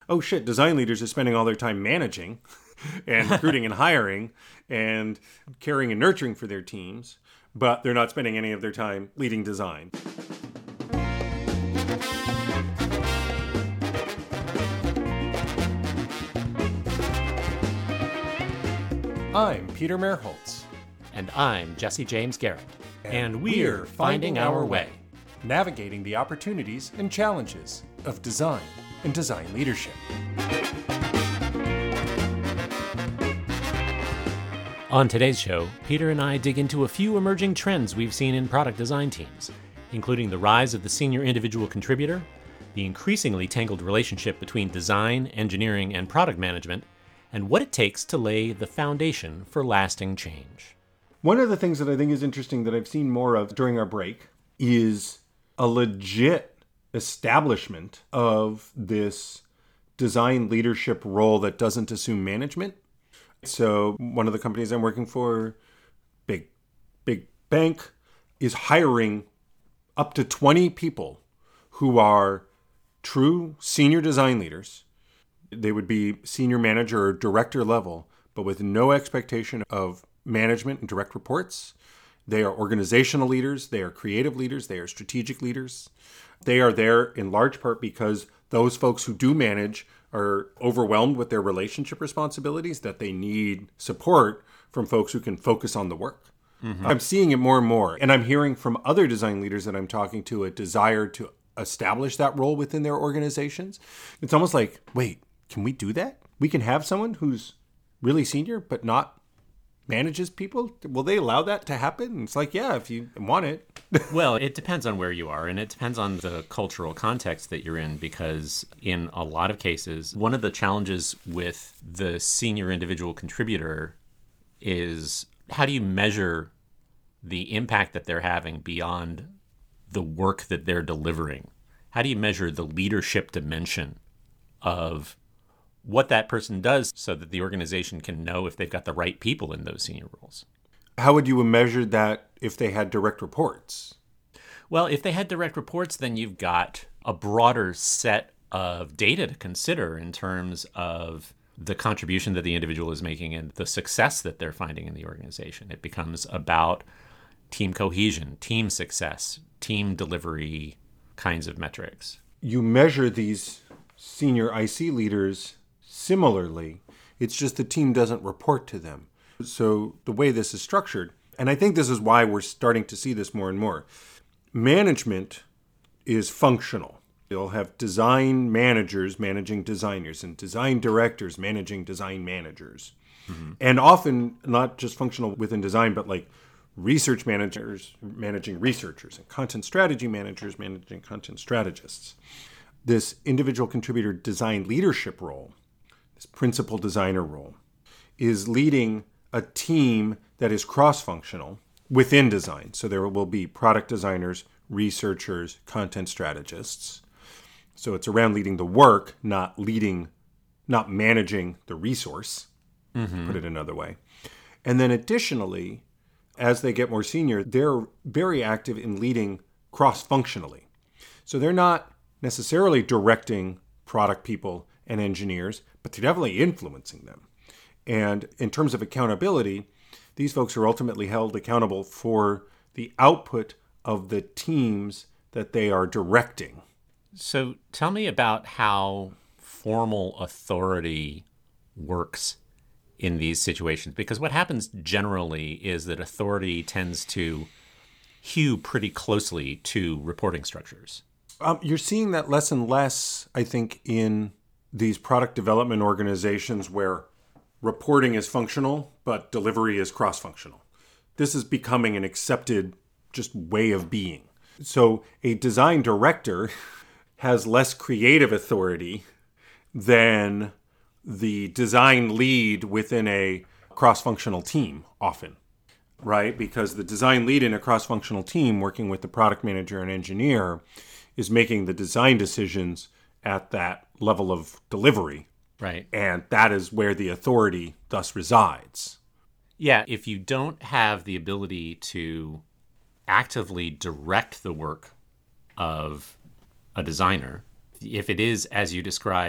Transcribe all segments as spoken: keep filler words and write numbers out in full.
oh shit, design leaders are spending all their time managing and recruiting and hiring and caring and nurturing for their teams, but they're not spending any of their time leading design. I'm Peter Merholtz. And I'm Jesse James Garrett. And, and we're Finding Our Way, navigating the opportunities and challenges of design and design leadership. On today's show, Peter and I dig into a few emerging trends we've seen in product design teams, including the rise of the senior individual contributor, the increasingly tangled relationship between design, engineering, and product management, and what it takes to lay the foundation for lasting change. One of the things that I think is interesting that I've seen more of during our break is a legit establishment of this design leadership role that doesn't assume management. So one of the companies I'm working for, big, big bank, is hiring up to twenty people who are true senior design leaders. They would be senior manager or director level, but with no expectation of management and direct reports. They are organizational leaders. They are creative leaders. They are strategic leaders. They are there in large part because those folks who do manage are overwhelmed with their relationship responsibilities, that they need support from folks who can focus on the work. Mm-hmm. I'm seeing it more and more. And I'm hearing from other design leaders that I'm talking to a desire to establish that role within their organizations. It's almost like, wait, can we do that? We can have someone who's really senior but not manages people? Will they allow that to happen? It's like, yeah, if you want it. Well, it depends on where you are, and it depends on the cultural context that you're in, because in a lot of cases, one of the challenges with the senior individual contributor is how do you measure the impact that they're having beyond the work that they're delivering? How do you measure the leadership dimension of what that person does so that the organization can know if they've got the right people in those senior roles? How would you measure that if they had direct reports? Well, if they had direct reports, then you've got a broader set of data to consider in terms of the contribution that the individual is making and the success that they're finding in the organization. It becomes about team cohesion, team success, team delivery kinds of metrics. You measure these senior I C leaders similarly. It's just the team doesn't report to them. So the way this is structured, and I think this is why we're starting to see this more and more, management is functional. You'll have design managers managing designers and design directors managing design managers. Mm-hmm. And often not just functional within design, but like research managers managing researchers and content strategy managers managing content strategists. This individual contributor design leadership role, this principal designer role, is leading a team that is cross-functional within design. So there will be product designers, researchers, content strategists. So it's around leading the work, not leading, not managing the resource, mm-hmm. to put it another way. And then additionally, as they get more senior, they're very active in leading cross-functionally. So they're not necessarily directing product people and engineers, but they're definitely influencing them. And in terms of accountability, these folks are ultimately held accountable for the output of the teams that they are directing. So tell me about how formal authority works in these situations, because what happens generally is that authority tends to hew pretty closely to reporting structures. Um, you're seeing that less and less, I think, in these product development organizations where reporting is functional, but delivery is cross-functional. This is becoming an accepted just way of being. So a design director has less creative authority than the design lead within a cross-functional team often, right? Because the design lead in a cross-functional team working with the product manager and engineer is making the design decisions at that level of delivery. Right. And that is where the authority thus resides. Yeah, if you don't have the ability to actively direct the work of a designer, if it is, as you describe,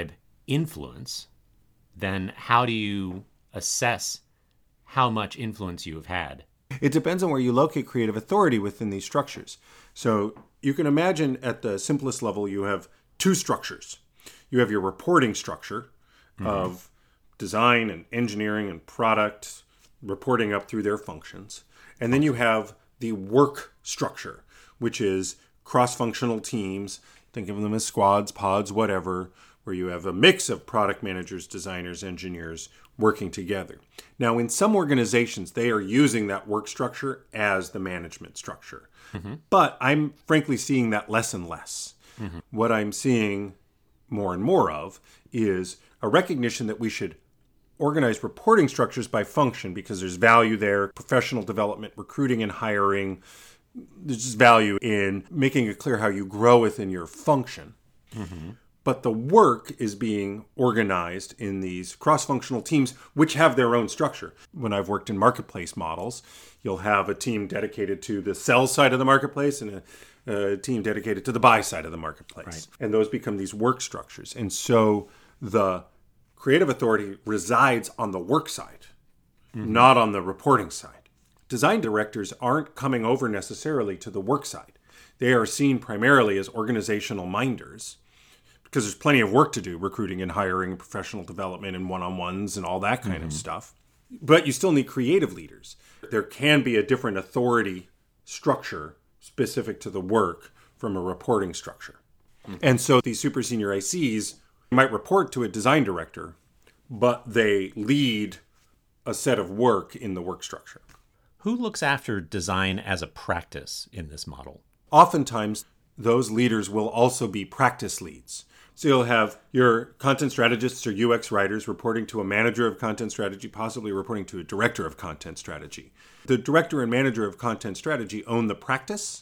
influence, then how do you assess how much influence you have had? It depends on where you locate creative authority within these structures. So you can imagine at the simplest level, you have two structures. You have your reporting structure mm-hmm. of design and engineering and product reporting up through their functions. And then you have the work structure, which is cross-functional teams. Think of them as squads, pods, whatever, where you have a mix of product managers, designers, engineers working together. Now, in some organizations, they are using that work structure as the management structure. Mm-hmm. But I'm frankly seeing that less and less. Mm-hmm. What I'm seeing more and more of is a recognition that we should organize reporting structures by function because there's value there, professional development, recruiting and hiring. There's just value in making it clear how you grow within your function. Mm-hmm. But the work is being organized in these cross-functional teams, which have their own structure. When I've worked in marketplace models, you'll have a team dedicated to the sell side of the marketplace and a, a team dedicated to the buy side of the marketplace. Right. And those become these work structures. And so the creative authority resides on the work side, mm-hmm. not on the reporting side. Design directors aren't coming over necessarily to the work side. They are seen primarily as organizational minders because there's plenty of work to do, recruiting and hiring, professional development and one-on-ones and all that kind mm-hmm. of stuff. But you still need creative leaders. There can be a different authority structure specific to the work from a reporting structure. Mm-hmm. And so these super senior I Cs might report to a design director, but they lead a set of work in the work structure. Who looks after design as a practice in this model? Oftentimes, those leaders will also be practice leads. So you'll have your content strategists or U X writers reporting to a manager of content strategy, possibly reporting to a director of content strategy. The director and manager of content strategy own the practice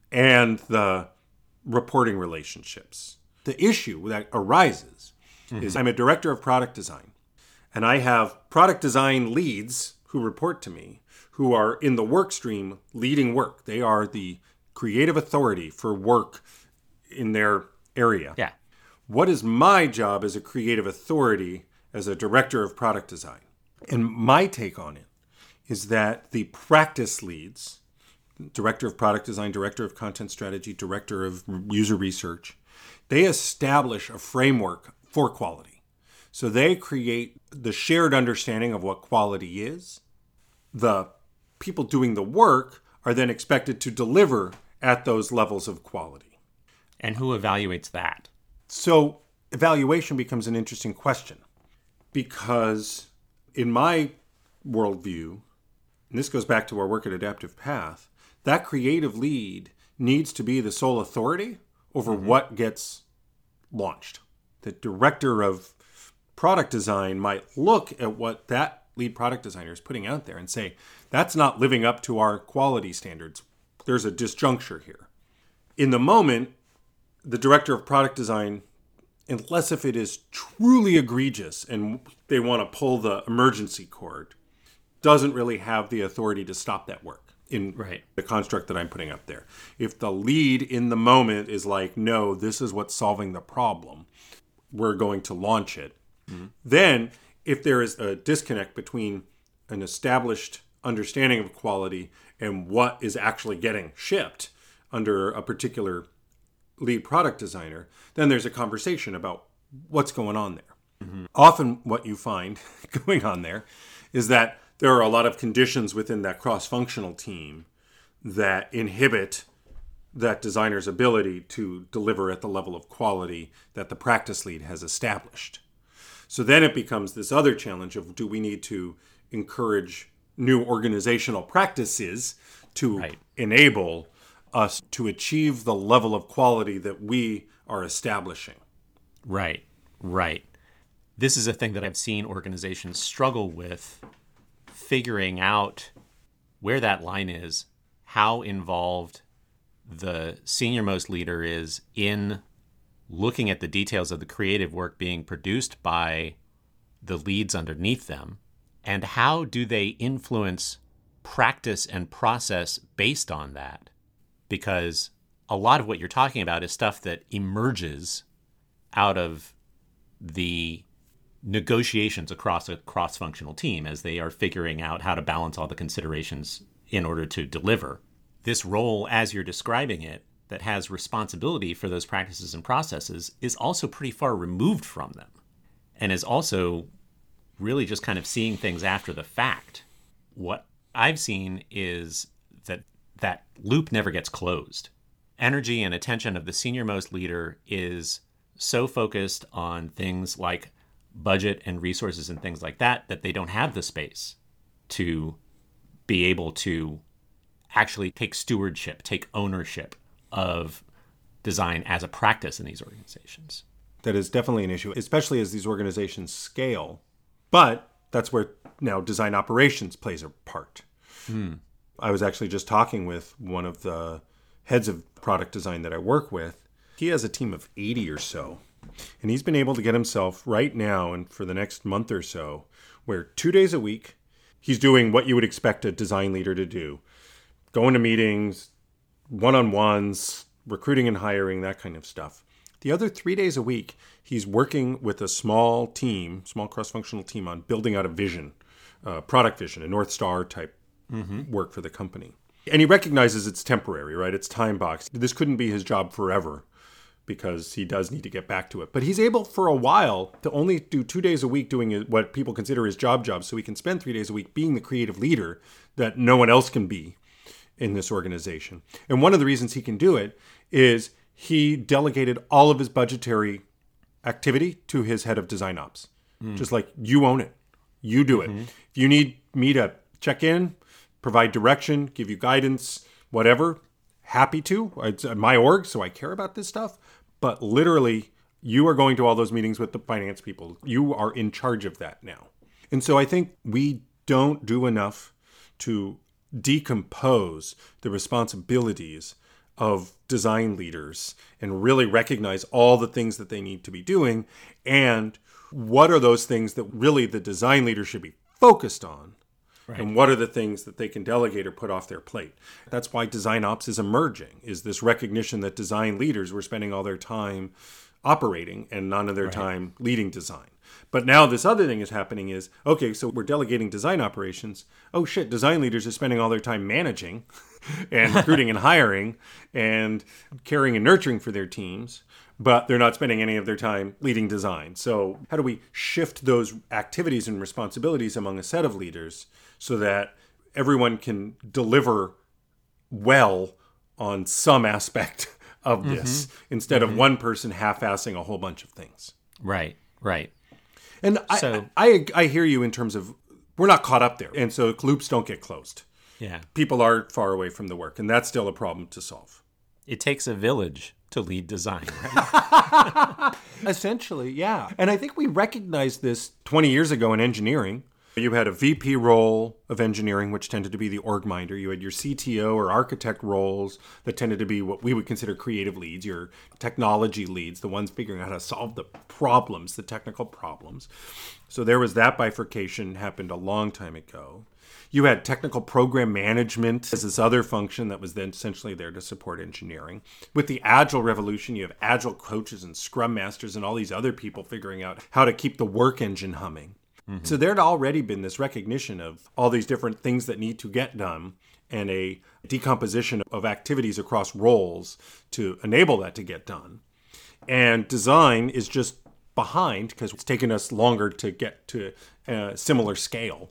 and the reporting relationships. The issue that arises mm-hmm. is I'm a director of product design, and I have product design leads who report to me, who are in the work stream leading work. They are the creative authority for work in their area. Yeah. What is my job as a creative authority as a director of product design? And my take on it is that the practice leads, director of product design, director of content strategy, director of user research, they establish a framework for quality. So they create the shared understanding of what quality is. The people doing the work are then expected to deliver at those levels of quality. And who evaluates that? So evaluation becomes an interesting question because in my worldview, and this goes back to our work at Adaptive Path, that creative lead needs to be the sole authority over mm-hmm. what gets launched. The director of product design might look at what that lead product designer is putting out there and say, that's not living up to our quality standards. There's a disjuncture here. In the moment, the director of product design, unless if it is truly egregious and they want to pull the emergency cord, doesn't really have the authority to stop that work in right. the construct that I'm putting up there. If the lead in the moment is like, no, this is what's solving the problem, we're going to launch it. Mm-hmm. Then if there is a disconnect between an established understanding of quality and what is actually getting shipped under a particular lead product designer, then there's a conversation about what's going on there. Mm-hmm. Often what you find going on there is that there are a lot of conditions within that cross-functional team that inhibit that designer's ability to deliver at the level of quality that the practice lead has established. So then it becomes this other challenge of, do we need to encourage new organizational practices to right. enable us to achieve the level of quality that we are establishing? Right, right. This is a thing that I've seen organizations struggle with, figuring out where that line is, how involved the senior-most leader is in looking at the details of the creative work being produced by the leads underneath them, and how do they influence practice and process based on that? Because a lot of what you're talking about is stuff that emerges out of the negotiations across a cross-functional team as they are figuring out how to balance all the considerations in order to deliver. This role, as you're describing it, that has responsibility for those practices and processes is also pretty far removed from them and is also really just kind of seeing things after the fact. What I've seen is that that loop never gets closed. Energy and attention of the senior-most leader is so focused on things like budget and resources and things like that, that they don't have the space to be able to actually take stewardship, take ownership of design as a practice in these organizations. That is definitely an issue, especially as these organizations scale. But that's where now design operations plays a part. Hmm. I was actually just talking with one of the heads of product design that I work with. He has a team of eighty or so. And he's been able to get himself right now and for the next month or so, where two days a week, he's doing what you would expect a design leader to do. Going to meetings, one-on-ones, recruiting and hiring, that kind of stuff. The other three days a week, he's working with a small team, small cross-functional team on building out a vision, uh, product vision, a North Star type mm-hmm. work for the company. And he recognizes it's temporary, right? It's time boxed. This couldn't be his job forever, because he does need to get back to it. But he's able for a while to only do two days a week doing what people consider his job job, so he can spend three days a week being the creative leader that no one else can be in this organization. And one of the reasons he can do it is he delegated all of his budgetary activity to his head of design ops. Mm. Just like, you own it. You do mm-hmm. it. If you need me to check in, provide direction, give you guidance, whatever, happy to. It's my org, so I care about this stuff. But literally, you are going to all those meetings with the finance people. You are in charge of that now. And so I think we don't do enough to decompose the responsibilities of design leaders and really recognize all the things that they need to be doing and what are those things that really the design leader should be focused on. Right. And what are the things that they can delegate or put off their plate? That's why design ops is emerging, is this recognition that design leaders were spending all their time operating and none of their right. time leading design. But now this other thing is happening is, okay, so we're delegating design operations. Oh shit, design leaders are spending all their time managing and recruiting and hiring and caring and nurturing for their teams, but they're not spending any of their time leading design. So how do we shift those activities and responsibilities among a set of leaders so that everyone can deliver well on some aspect of this mm-hmm. instead mm-hmm. of one person half-assing a whole bunch of things? Right, right. And so, I, I I hear you in terms of we're not caught up there. And so loops don't get closed. Yeah. People are far away from the work, and that's still a problem to solve. It takes a village to lead design, right? Essentially, yeah. And I think we recognized this twenty years ago in engineering. You had a V P role of engineering, which tended to be the org minder. You had your C T O or architect roles that tended to be what we would consider creative leads, your technology leads, the ones figuring out how to solve the problems, the technical problems. So there was that bifurcation, happened a long time ago. You had technical program management as this other function that was then essentially there to support engineering. With the Agile revolution, you have Agile coaches and Scrum masters and all these other people figuring out how to keep the work engine humming. Mm-hmm. So there had already been this recognition of all these different things that need to get done and a decomposition of activities across roles to enable that to get done. And design is just behind because it's taken us longer to get to a similar scale.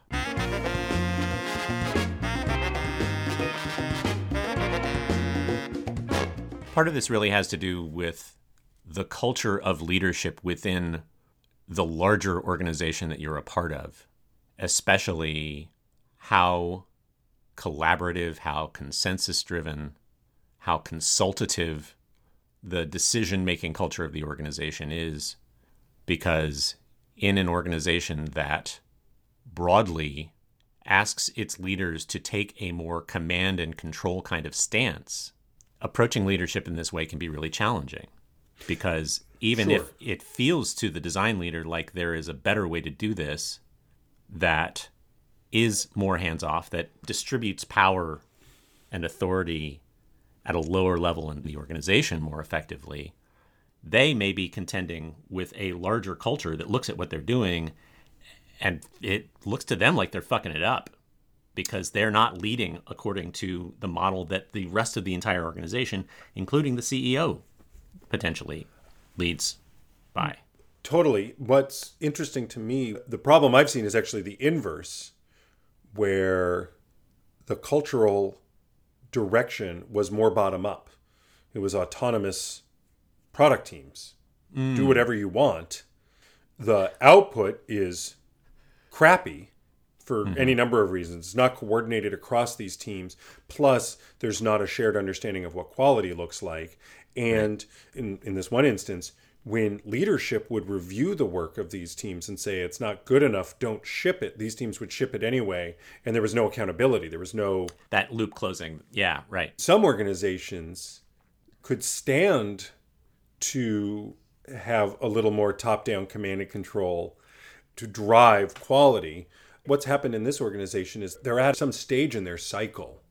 Part of this really has to do with the culture of leadership within the larger organization that you're a part of, especially how collaborative, how consensus-driven, how consultative the decision-making culture of the organization is. Because in an organization that broadly asks its leaders to take a more command and control kind of stance, approaching leadership in this way can be really challenging. Because even sure. if it feels to the design leader like there is a better way to do this that is more hands-off, that distributes power and authority at a lower level in the organization more effectively, they may be contending with a larger culture that looks at what they're doing and it looks to them like they're fucking it up because they're not leading according to the model that the rest of the entire organization, including the C E O, potentially leads by. Totally. What's interesting to me, the problem I've seen is actually the inverse, where the cultural direction was more bottom up. It was autonomous product teams. Mm. Do whatever you want. The output is crappy for mm-hmm. any number of reasons. It's not coordinated across these teams. Plus, there's not a shared understanding of what quality looks like. And right. in, in this one instance, when leadership would review the work of these teams and say, it's not good enough, don't ship it, these teams would ship it anyway. And there was no accountability. There was no... That loop closing. Yeah, right. Some organizations could stand to have a little more top-down command and control to drive quality. What's happened in this organization is they're at some stage in their cycle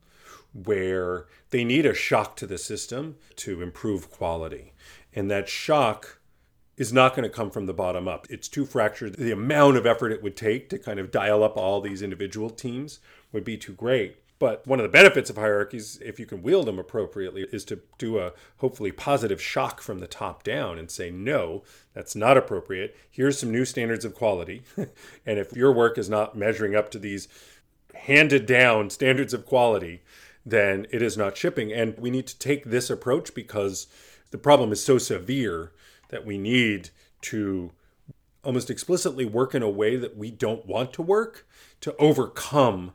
where they need a shock to the system to improve quality. And that shock is not going to come from the bottom up. It's too fractured. The amount of effort it would take to kind of dial up all these individual teams would be too great. But one of the benefits of hierarchies, if you can wield them appropriately, is to do a hopefully positive shock from the top down and say, no, that's not appropriate. Here's some new standards of quality. And if your work is not measuring up to these handed down standards of quality, then it is not shipping. And we need to take this approach because the problem is so severe that we need to almost explicitly work in a way that we don't want to work to overcome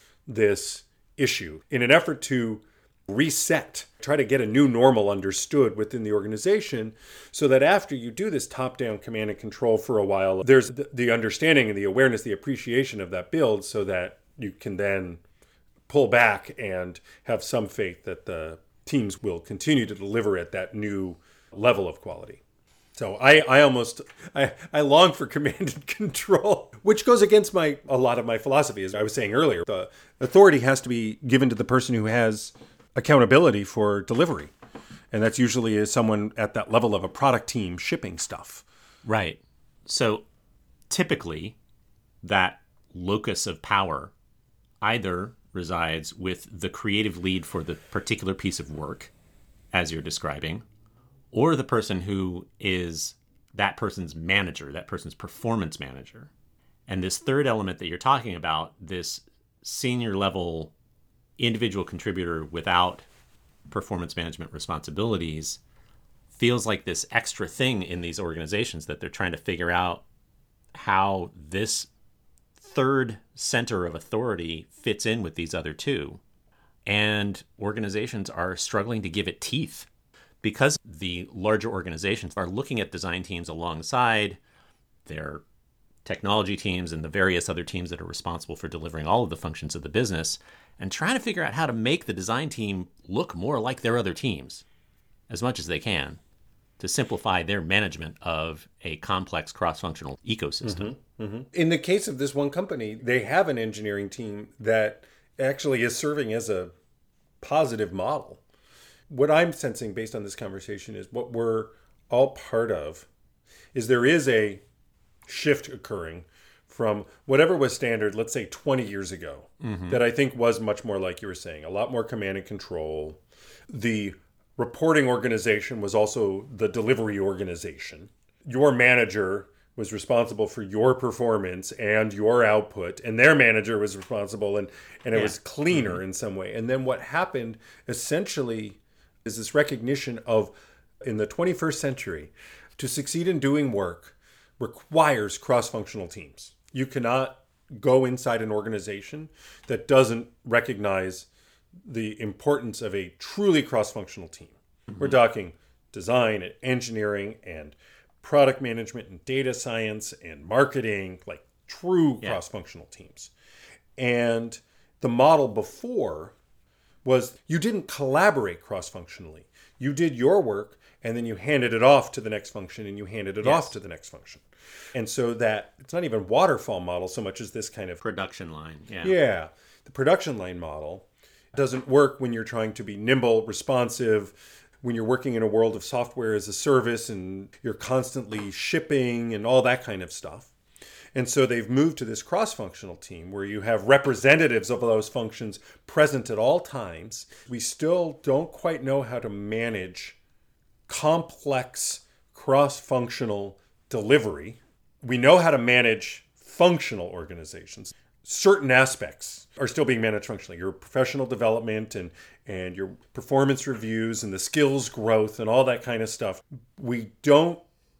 this issue in an effort to reset, try to get a new normal understood within the organization so that after you do this top-down command and control for a while, there's the understanding and the awareness, the appreciation of that build so that you can then pull back and have some faith that the teams will continue to deliver at that new level of quality. So I, I almost, I, I long for command and control, which goes against my a lot of my philosophy. As I was saying earlier, the authority has to be given to the person who has accountability for delivery. And that's usually is someone at that level of a product team shipping stuff. Right. So typically that locus of power either resides with the creative lead for the particular piece of work, as you're describing, or the person who is that person's manager, that person's performance manager. And this third element that you're talking about, this senior level individual contributor without performance management responsibilities, feels like this extra thing in these organizations that they're trying to figure out how this third center of authority fits in with these other two. And organizations are struggling to give it teeth because the larger organizations are looking at design teams alongside their technology teams and the various other teams that are responsible for delivering all of the functions of the business and trying to figure out how to make the design team look more like their other teams as much as they can to simplify their management of a complex cross-functional ecosystem. Mm-hmm, mm-hmm. In the case of this one company, they have an engineering team that actually is serving as a positive model. What I'm sensing based on this conversation is what we're all part of is there is a shift occurring from whatever was standard, let's say twenty years ago, mm-hmm. that I think was much more like you were saying, a lot more command and control. The reporting organization was also the delivery organization. Your manager was responsible for your performance and your output, and their manager was responsible, and, and it yeah. was cleaner mm-hmm. in some way. And then what happened essentially is this recognition of, in the twenty-first century, to succeed in doing work requires cross-functional teams. You cannot go inside an organization that doesn't recognize the importance of a truly cross-functional team. Mm-hmm. We're talking design and engineering and product management and data science and marketing, like true yeah. cross-functional teams. And the model before was you didn't collaborate cross-functionally. You did your work and then you handed it off to the next function and you handed it yes. off to the next function. And so that it's not even waterfall model so much as this kind of production line. Yeah. Yeah. The production line model doesn't work when you're trying to be nimble, responsive, when you're working in a world of software as a service and you're constantly shipping and all that kind of stuff. And so they've moved to this cross-functional team where you have representatives of those functions present at all times. We still don't quite know how to manage complex cross-functional delivery. We know how to manage functional organizations. Certain aspects are still being managed functionally. Your professional development and, and your performance reviews and the skills growth and all that kind of stuff. We don't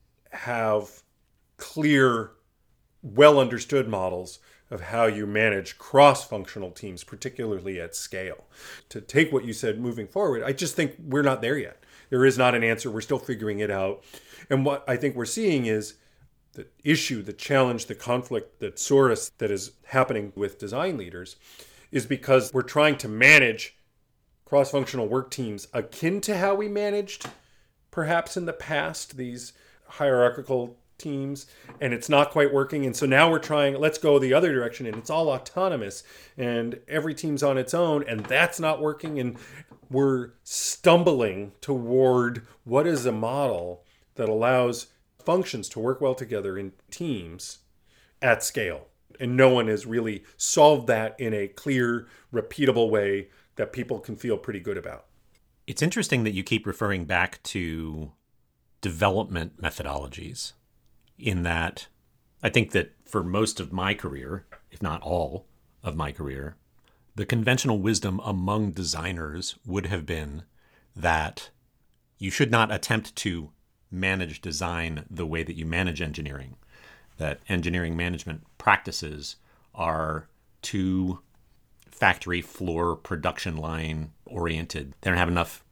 have clear, well understood models of how you manage cross-functional teams, particularly at scale. To take what you said moving forward, I just think we're not there yet. There is not an answer. We're still figuring it out. And what I think we're seeing is the issue, the challenge, the conflict, the solace that is happening with design leaders is because we're trying to manage cross-functional work teams akin to how we managed perhaps in the past these hierarchical teams, and it's not quite working. And so now we're trying, let's go the other direction, and it's all autonomous and every team's on its own, and that's not working. And we're stumbling toward what is a model that allows functions to work well together in teams at scale. And no one has really solved that in a clear, repeatable way that people can feel pretty good about. It's interesting that you keep referring back to development methodologies, in that I think that for most of my career, if not all of my career, the conventional wisdom among designers would have been that you should not attempt to manage design the way that you manage engineering, that engineering management practices are too factory floor production line oriented. They don't have enough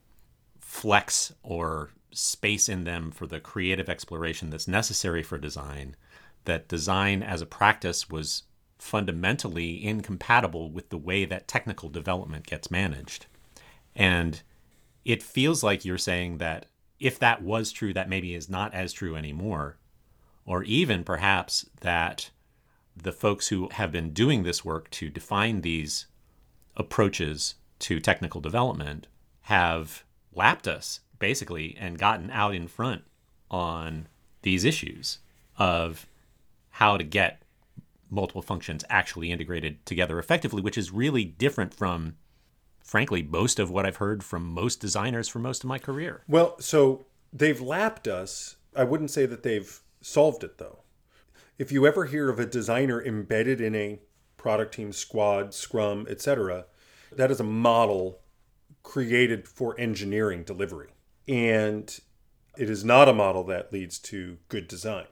flex or space in them for the creative exploration that's necessary for design, that design as a practice was fundamentally incompatible with the way that technical development gets managed. And it feels like you're saying that if that was true, that maybe is not as true anymore, or even perhaps that the folks who have been doing this work to define these approaches to technical development have lapped us, basically, and gotten out in front on these issues of how to get multiple functions actually integrated together effectively, which is really different from, frankly, most of what I've heard from most designers for most of my career. Well, so they've lapped us. I wouldn't say that they've solved it, though. If you ever hear of a designer embedded in a product team, squad, scrum, et cetera, that is a model created for engineering delivery. And it is not a model that leads to good design.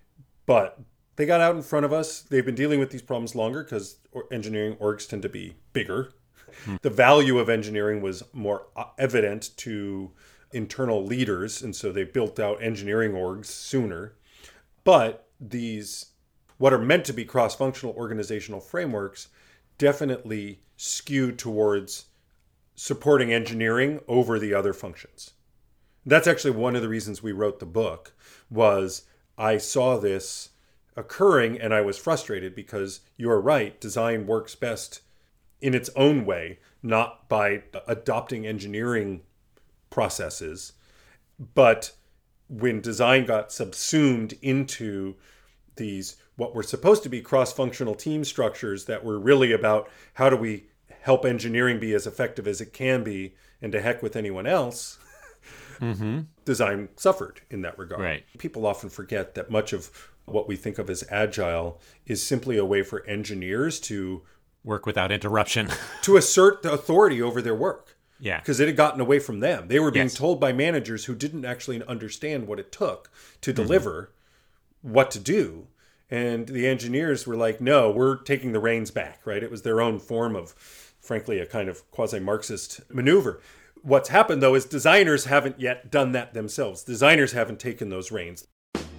But they got out in front of us. They've been dealing with these problems longer because engineering orgs tend to be bigger. Hmm. The value of engineering was more evident to internal leaders, and so they built out engineering orgs sooner. But these, what are meant to be cross-functional organizational frameworks, definitely skew towards supporting engineering over the other functions. That's actually one of the reasons we wrote the book, was I saw this occurring and I was frustrated because you're right, design works best in its own way, not by adopting engineering processes. But when design got subsumed into these, what were supposed to be cross-functional team structures that were really about how do we help engineering be as effective as it can be and to heck with anyone else, mm-hmm. design suffered in that regard. Right. People often forget that much of what we think of as agile is simply a way for engineers to work without interruption, to assert the authority over their work. Yeah. Because it had gotten away from them. They were being yes. told by managers who didn't actually understand what it took to deliver mm-hmm. what to do. And the engineers were like, no, we're taking the reins back, right? It was their own form of, frankly, a kind of quasi-Marxist maneuver. What's happened, though, is designers haven't yet done that themselves. Designers haven't taken those reins.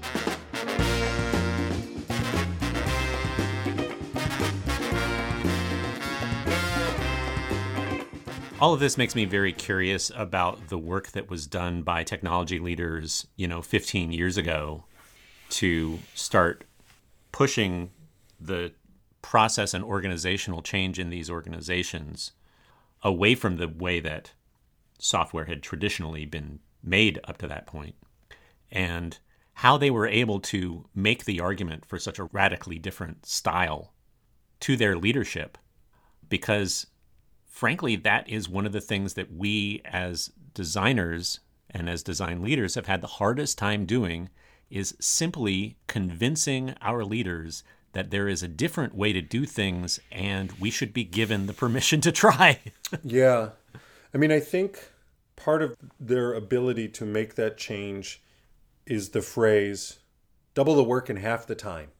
All of this makes me very curious about the work that was done by technology leaders, you know, fifteen years ago to start pushing the process and organizational change in these organizations away from the way that software had traditionally been made up to that point, and how they were able to make the argument for such a radically different style to their leadership. Because, frankly, that is one of the things that we as designers and as design leaders have had the hardest time doing, is simply convincing our leaders that there is a different way to do things and we should be given the permission to try. Yeah. I mean, I think part of their ability to make that change is the phrase, double the work in half the time.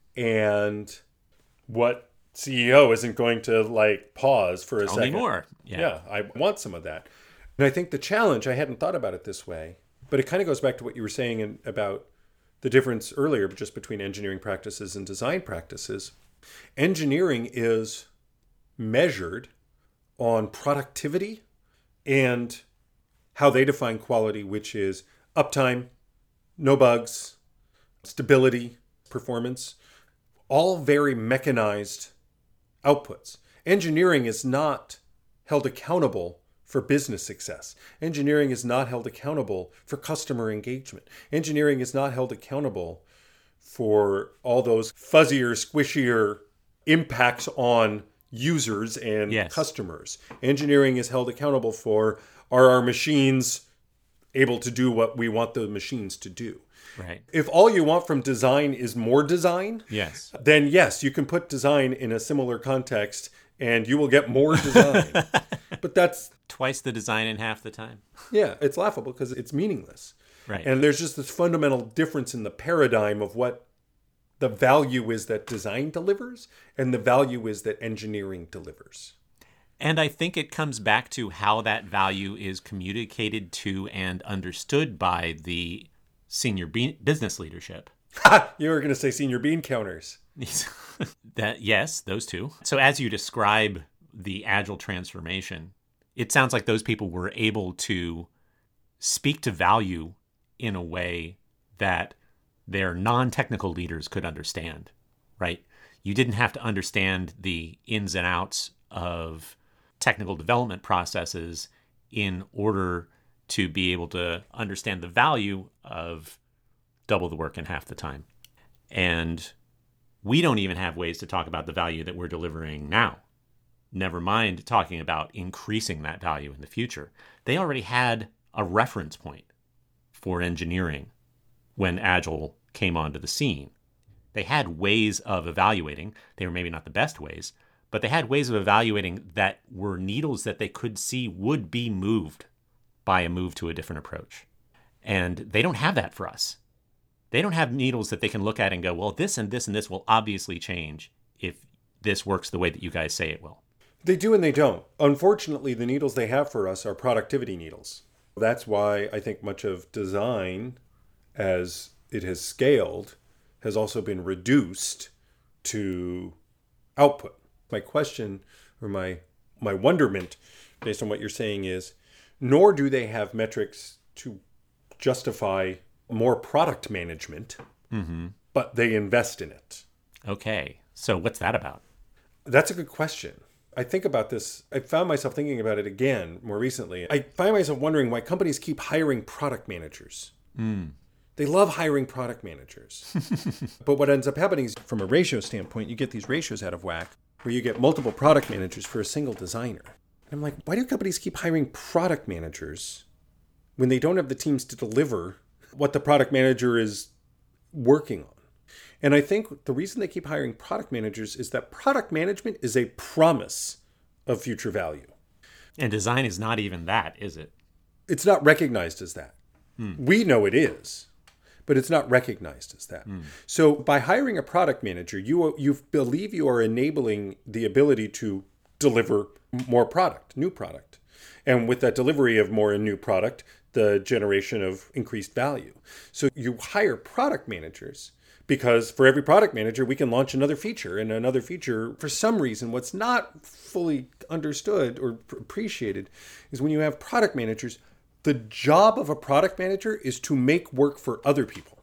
And what C E O isn't going to like pause for a Tell second. me more. Yeah. yeah, I want some of that. And I think the challenge, I hadn't thought about it this way, but it kind of goes back to what you were saying in, about the difference earlier just between engineering practices and design practices. Engineering is measured on productivity and how they define quality, which is uptime, no bugs, stability, performance, all very mechanized outputs. Engineering is not held accountable for business success. Engineering is not held accountable for customer engagement. Engineering is not held accountable for all those fuzzier, squishier impacts on users and yes. customers. Engineering is held accountable for, are our machines able to do what we want the machines to do? Right. If all you want from design is more design, yes, then yes, you can put design in a similar context and you will get more design. But that's twice the design in half the time. Yeah, it's laughable because it's meaningless. Right. And there's just this fundamental difference in the paradigm of what the value is that design delivers and the value is that engineering delivers. And I think it comes back to how that value is communicated to and understood by the senior be- business leadership. Ha! You were going to say senior bean counters. that yes, those two. So as you describe the agile transformation, it sounds like those people were able to speak to value in a way that their non-technical leaders could understand, right? You didn't have to understand the ins and outs of technical development processes in order to be able to understand the value of double the work in half the time. And we don't even have ways to talk about the value that we're delivering now. Never mind talking about increasing that value in the future. They already had a reference point for engineering when Agile came onto the scene. They had ways of evaluating. They were maybe not the best ways, but they had ways of evaluating that were needles that they could see would be moved by a move to a different approach. And they don't have that for us. They don't have needles that they can look at and go, well, this and this and this will obviously change if this works the way that you guys say it will. They do and they don't. Unfortunately, the needles they have for us are productivity needles. That's why I think much of design, as it has scaled, has also been reduced to output. My question or my my wonderment, based on what you're saying, is nor do they have metrics to justify more product management, mm-hmm. but they invest in it. Okay, so what's that about? That's a good question. I think about this. I found myself thinking about it again more recently. I find myself wondering why companies keep hiring product managers. Mm. They love hiring product managers. But what ends up happening is, from a ratio standpoint, you get these ratios out of whack where you get multiple product managers for a single designer. And I'm like, why do companies keep hiring product managers when they don't have the teams to deliver what the product manager is working on? And I think the reason they keep hiring product managers is that product management is a promise of future value. And design is not even that, is it? It's not recognized as that. Hmm. We know it is, but it's not recognized as that. Hmm. So by hiring a product manager, you you believe you are enabling the ability to deliver more product, new product. And with that delivery of more and new product, the generation of increased value. So you hire product managers because for every product manager, we can launch another feature and another feature. For some reason, what's not fully understood or appreciated is when you have product managers, the job of a product manager is to make work for other people.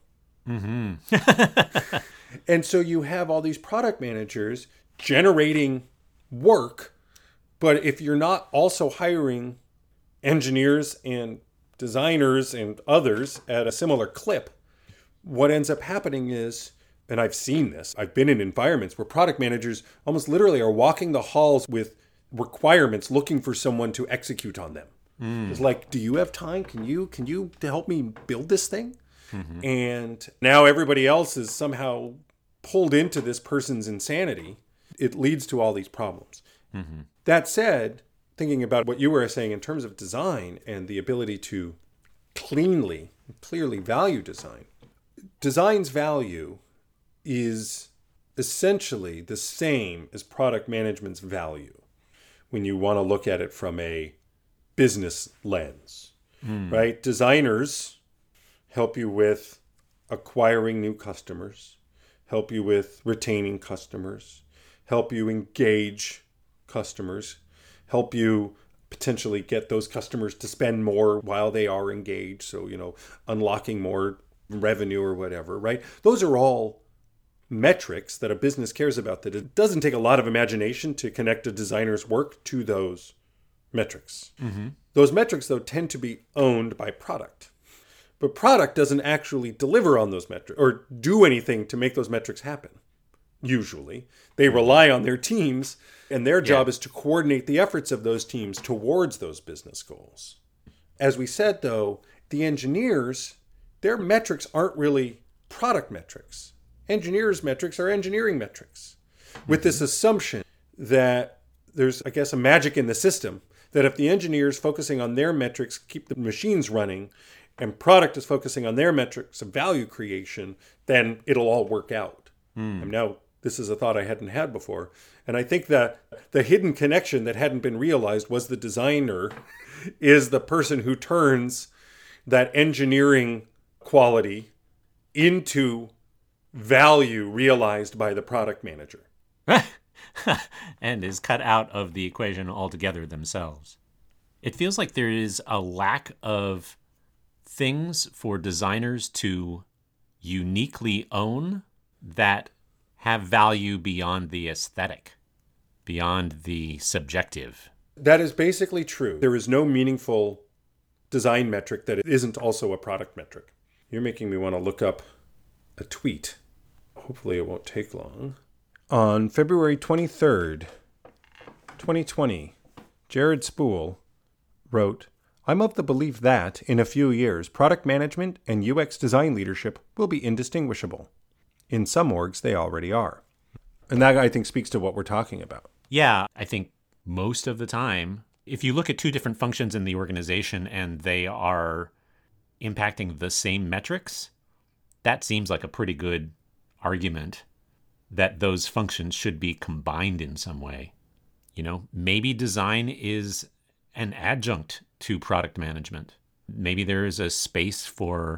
Mm-hmm. And so you have all these product managers generating work, but if you're not also hiring engineers and designers and others at a similar clip, what ends up happening is, and I've seen this, I've been in environments where product managers almost literally are walking the halls with requirements looking for someone to execute on them. Mm. It's like, do you have time? Can you can you help me build this thing? Mm-hmm. And now everybody else is somehow pulled into this person's insanity. It leads to all these problems. Mm-hmm. That said, thinking about what you were saying in terms of design and the ability to cleanly, clearly value design, design's value is essentially the same as product management's value when you want to look at it from a business lens, mm. right? Designers help you with acquiring new customers, help you with retaining customers, help you engage customers, help you potentially get those customers to spend more while they are engaged. So, you know, unlocking more revenue or whatever, right? Those are all metrics that a business cares about, that it doesn't take a lot of imagination to connect a designer's work to those metrics. Mm-hmm. Those metrics, though, tend to be owned by product. But product doesn't actually deliver on those metrics or do anything to make those metrics happen. Usually, they rely on their teams, and their job yeah. is to coordinate the efforts of those teams towards those business goals. As we said, though, the engineers, their metrics aren't really product metrics. Engineers' metrics are engineering metrics, with this assumption that there's, I guess, a magic in the system, that if the engineers focusing on their metrics keep the machines running, and product is focusing on their metrics of value creation, then it'll all work out. Mm. And now, this is a thought I hadn't had before. And I think that the hidden connection that hadn't been realized was the designer is the person who turns that engineering quality into value realized by the product manager. And is cut out of the equation altogether themselves. It feels like there is a lack of things for designers to uniquely own that have value beyond the aesthetic, beyond the subjective. That is basically true. There is no meaningful design metric that isn't also a product metric. You're making me want to look up a tweet. Hopefully it won't take long. On February twenty-third, twenty twenty, Jared Spool wrote, "I'm of the belief that, in a few years, product management and U X design leadership will be indistinguishable. In some orgs, they already are." And that, I think, speaks to what we're talking about. Yeah, I think most of the time, if you look at two different functions in the organization and they are impacting the same metrics, that seems like a pretty good argument that those functions should be combined in some way. You know, maybe design is an adjunct to product management. Maybe there is a space for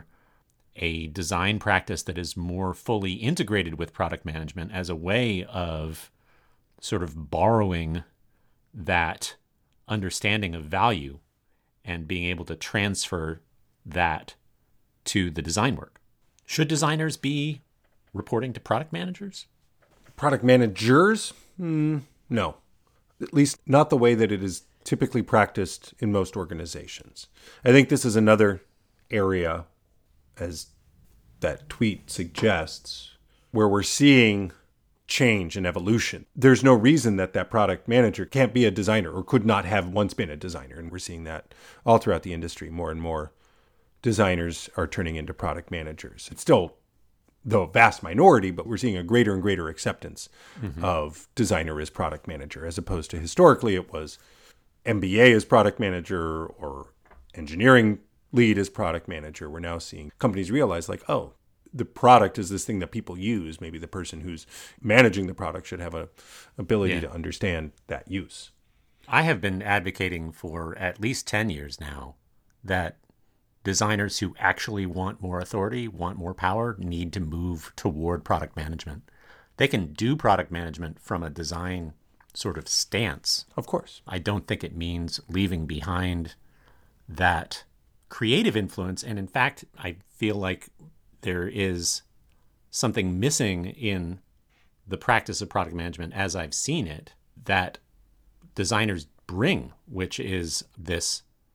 a design practice that is more fully integrated with product management as a way of sort of borrowing that understanding of value and being able to transfer that to the design work. Should designers be reporting to product managers? Product managers? Mm, no. At least not the way that it is typically practiced in most organizations. I think this is another area, as that tweet suggests, where we're seeing change and evolution. There's no reason that that product manager can't be a designer or could not have once been a designer. And we're seeing that all throughout the industry. More and more designers are turning into product managers. It's still the vast minority, but we're seeing a greater and greater acceptance mm-hmm. of designer as product manager, as opposed to historically it was M B A as product manager or engineering lead as product manager. We're now seeing companies realize like, oh, the product is this thing that people use. Maybe the person who's managing the product should have a ability yeah. to understand that use. I have been advocating for at least ten years now that designers who actually want more authority, want more power, need to move toward product management. They can do product management from a design sort of stance. Of course. I don't think it means leaving behind that creative influence. And in fact, I feel like there is something missing in the practice of product management as I've seen it that designers bring, which is this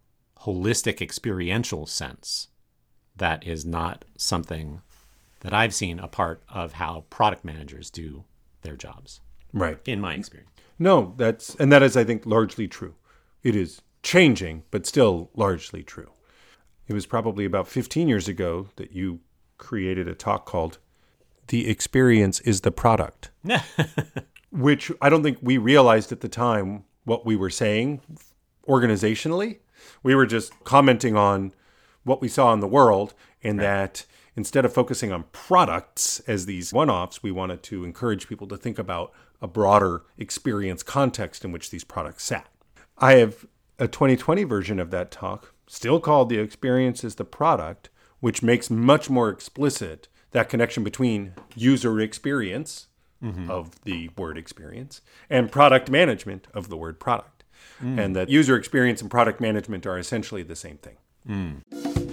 holistic experiential sense, that is not something that I've seen a part of how product managers do their jobs. Right. In my experience. No, that's, and that is, I think, largely true. It is changing, but still largely true. It was probably about fifteen years ago that you created a talk called The Experience is the Product, which I don't think we realized at the time what we were saying organizationally. We were just commenting on what we saw in the world, and right. that instead of focusing on products as these one-offs, we wanted to encourage people to think about a broader experience context in which these products sat. I have a twenty twenty version of that talk, still called The Experience is the Product, which makes much more explicit that connection between user experience mm-hmm. of the word experience and product management of the word product. Mm. And that user experience and product management are essentially the same thing. Mm.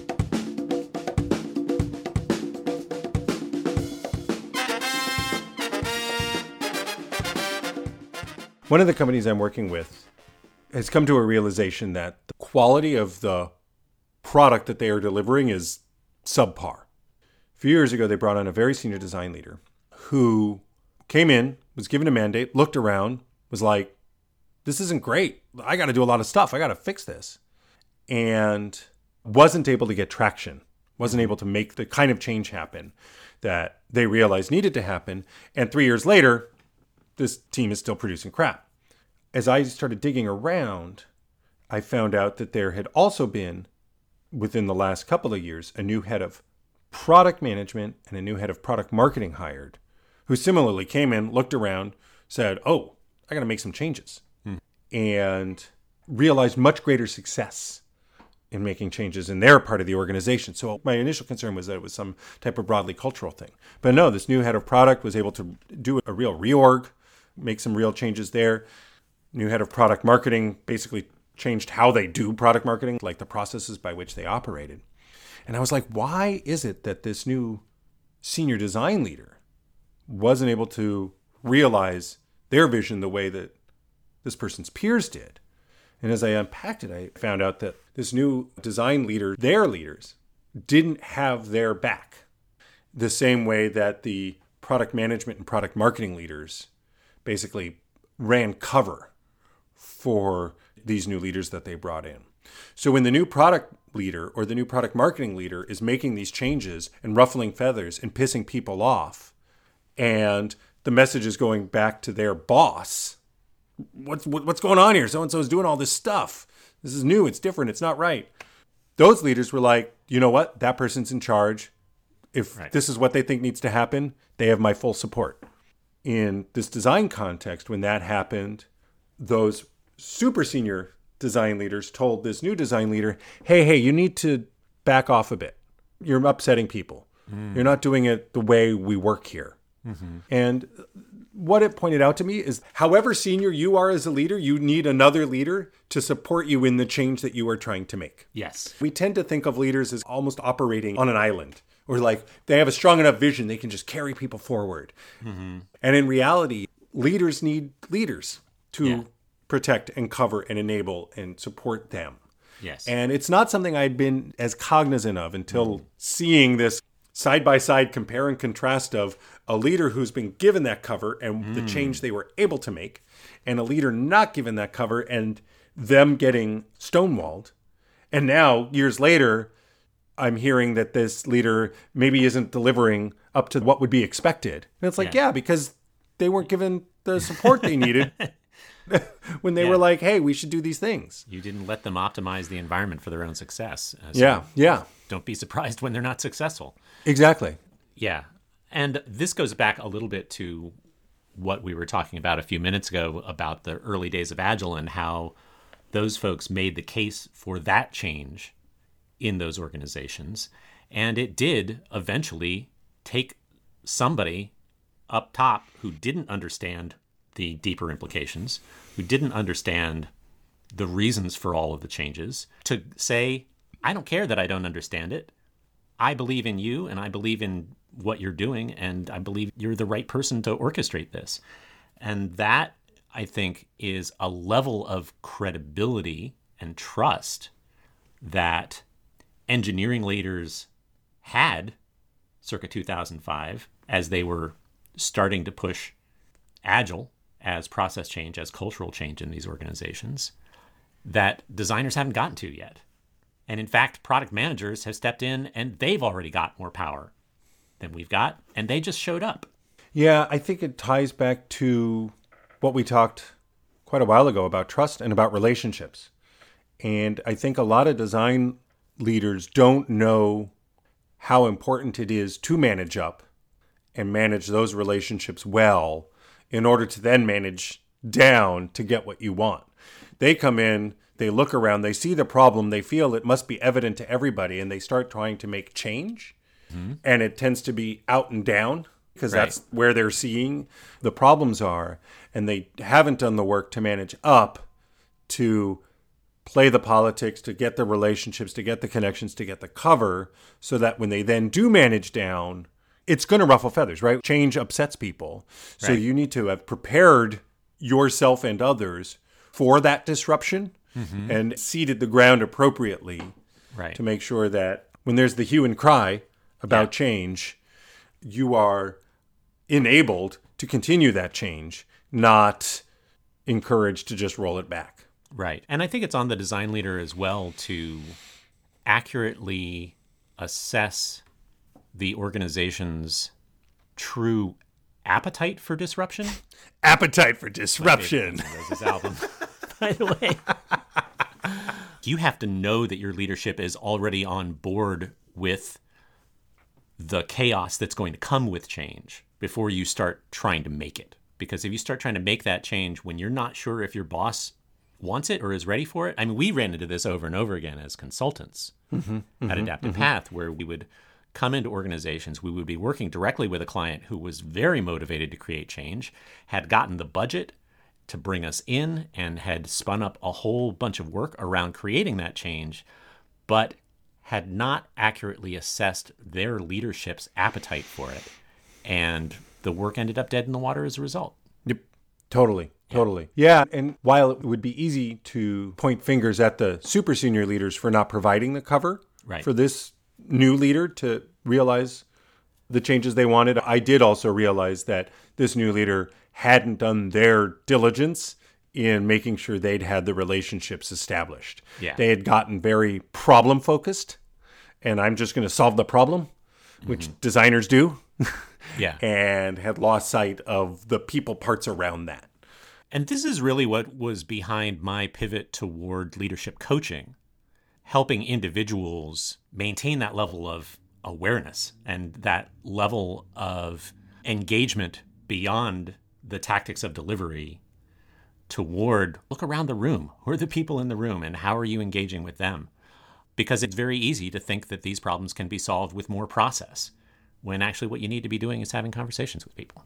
One of the companies I'm working with has come to a realization that the quality of the product that they are delivering is subpar. A few years ago, they brought on a very senior design leader who came in, was given a mandate, looked around, was like, this isn't great. I got to do a lot of stuff. I got to fix this. And wasn't able to get traction, wasn't able to make the kind of change happen that they realized needed to happen. And three years later, this team is still producing crap. As I started digging around, I found out that there had also been, within the last couple of years, a new head of product management and a new head of product marketing hired, who similarly came in, looked around, said, oh, I got to make some changes, hmm. and realized much greater success in making changes in their part of the organization. So my initial concern was that it was some type of broadly cultural thing. But no, this new head of product was able to do a real reorg, make some real changes there. New head of product marketing basically changed how they do product marketing, like the processes by which they operated. And I was like, why is it that this new senior design leader wasn't able to realize their vision the way that this person's peers did? And as I unpacked it, I found out that this new design leader, their leaders, didn't have their back the same way that the product management and product marketing leaders basically ran cover for these new leaders that they brought in. So when the new product leader or the new product marketing leader is making these changes and ruffling feathers and pissing people off, and the message is going back to their boss, what's what's going on here? So-and-so is doing all this stuff. This is new. It's different. It's not right. Those leaders were like, you know what? That person's in charge. If right. this is what they think needs to happen, they have my full support. In this design context, when that happened, those super senior design leaders told this new design leader, hey, hey, you need to back off a bit. You're upsetting people. Mm. You're not doing it the way we work here. Mm-hmm. And what it pointed out to me is however senior you are as a leader, you need another leader to support you in the change that you are trying to make. Yes. We tend to think of leaders as almost operating on an island, or like they have a strong enough vision, they can just carry people forward. Mm-hmm. And in reality, leaders need leaders to yeah. protect and cover and enable and support them. Yes. And it's not something I'd been as cognizant of until mm. seeing this side-by-side compare and contrast of a leader who's been given that cover and mm. the change they were able to make, and a leader not given that cover and them getting stonewalled. And now, years later, I'm hearing that this leader maybe isn't delivering up to what would be expected. And it's like, yeah, yeah because they weren't given the support they needed when they yeah. were like, hey, we should do these things. You didn't let them optimize the environment for their own success. So yeah, yeah. Don't be surprised when they're not successful. Exactly. Yeah. And this goes back a little bit to what we were talking about a few minutes ago about the early days of Agile and how those folks made the case for that change in those organizations. And it did eventually take somebody up top who didn't understand the deeper implications, who didn't understand the reasons for all of the changes, to say, I don't care that I don't understand it. I believe in you and I believe in what you're doing and I believe you're the right person to orchestrate this. And that, I think, is a level of credibility and trust that engineering leaders had circa two thousand five as they were starting to push agile as process change, as cultural change in these organizations, that designers haven't gotten to yet. And in fact, product managers have stepped in and they've already got more power than we've got, and they just showed up. Yeah, I think it ties back to what we talked quite a while ago about trust and about relationships. And I think a lot of design leaders don't know how important it is to manage up and manage those relationships well in order to then manage down to get what you want. They come in, they look around, they see the problem, they feel it must be evident to everybody, and they start trying to make change. Mm-hmm. And it tends to be out and down because right. that's where they're seeing the problems are. And they haven't done the work to manage up, to play the politics, to get the relationships, to get the connections, to get the cover, so that when they then do manage down, it's going to ruffle feathers, right? Change upsets people. So right. you need to have prepared yourself and others for that disruption mm-hmm. and seeded the ground appropriately right. to make sure that when there's the hue and cry about yeah. change, you are enabled to continue that change, not encouraged to just roll it back. Right. And I think it's on the design leader as well to accurately assess the organization's true appetite for disruption. Appetite for disruption. This album, by the way. You have to know that your leadership is already on board with the chaos that's going to come with change before you start trying to make it. Because if you start trying to make that change when you're not sure if your boss wants it or is ready for it. I mean, we ran into this over and over again as consultants mm-hmm, mm-hmm, at Adaptive mm-hmm. Path, where we would come into organizations, we would be working directly with a client who was very motivated to create change, had gotten the budget to bring us in, and had spun up a whole bunch of work around creating that change, but had not accurately assessed their leadership's appetite for it. And the work ended up dead in the water as a result. Yep, totally. Totally. Yeah. And while it would be easy to point fingers at the super senior leaders for not providing the cover right. for this new leader to realize the changes they wanted, I did also realize that this new leader hadn't done their diligence in making sure they'd had the relationships established. Yeah. They had gotten very problem focused, and I'm just going to solve the problem, which mm-hmm. designers do. yeah. And had lost sight of the people parts around that. And this is really what was behind my pivot toward leadership coaching, helping individuals maintain that level of awareness and that level of engagement beyond the tactics of delivery toward look around the room. Who are the people in the room and how are you engaging with them? Because it's very easy to think that these problems can be solved with more process, when actually what you need to be doing is having conversations with people.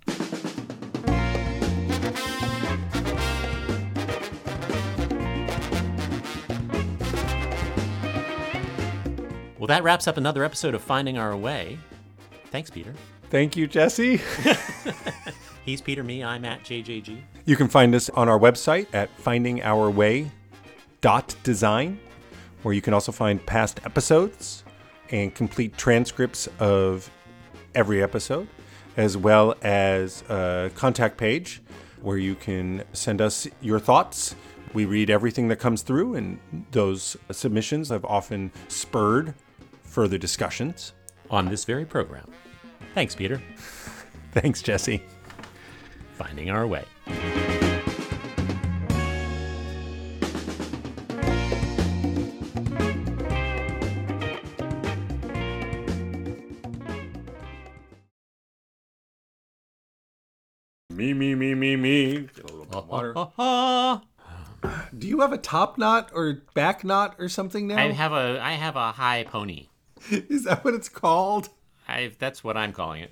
Well, that wraps up another episode of Finding Our Way. Thanks, Peter. Thank you, Jesse. He's Peter, me, I'm at J J G. You can find us on our website at finding our way dot design, where you can also find past episodes and complete transcripts of every episode, as well as a contact page where you can send us your thoughts. We read everything that comes through, and those submissions have often spurred further discussions on this very program. Thanks, Peter. Thanks, Jesse. Finding Our Way. Me, me, me, me, me. Get a little bit of water. Do you have a top knot or back knot or something now? I have a I have a high pony. Is that what it's called? I that's what I'm calling it.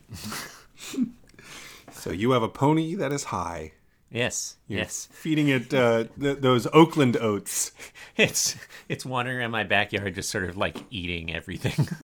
So you have a pony that is high. Yes. You're yes. Feeding it uh, th- those Oakland oats. It's it's wandering around my backyard, just sort of like eating everything.